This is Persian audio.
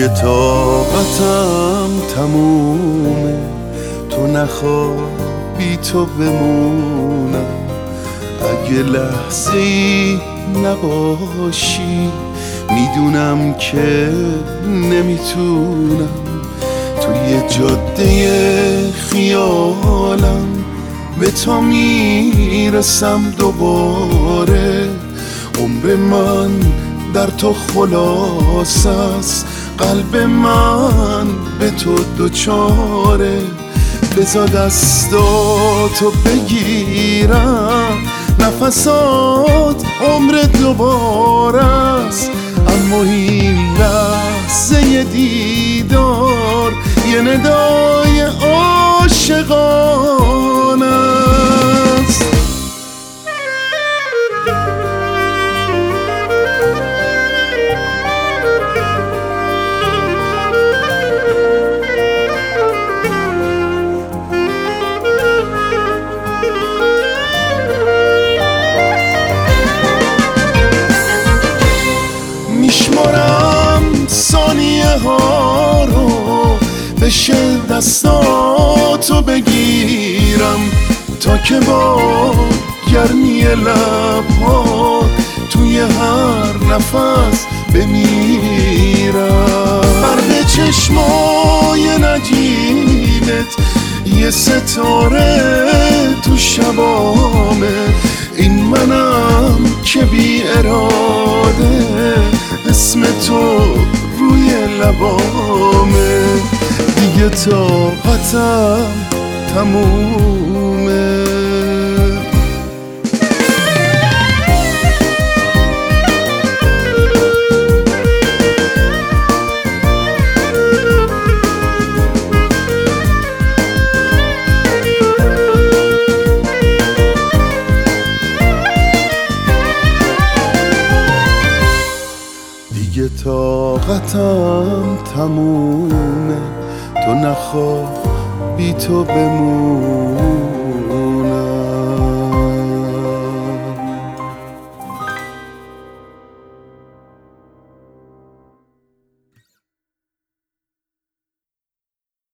دیگه طاقتم تمومه، تو نخواه بی تو بمونم. اگه لحظه ای نباشی میدونم که نمیتونم. توی جاده خیالم به تو میرسم دوباره. عمر من در تو خلاص است، قلب من به تو دوچاره. بذار دستاتو بگیرم، نفسات عمر دوباره است. اما این لحظه دیدار یه ندای عاشقانه است. میشمارم ثانیه ها رو، بشه دستاتو بگیرم تا که با گرمی لبها توی هر نفس بمیرم. برق چشمای نجیبت یه ستاره تو شبامه. این منم که بی اراده اسم تو روی لبامه. دیگه طاقتم تمومه. دیگه طاقتم تمومه، تو نخواه بی تو بمون.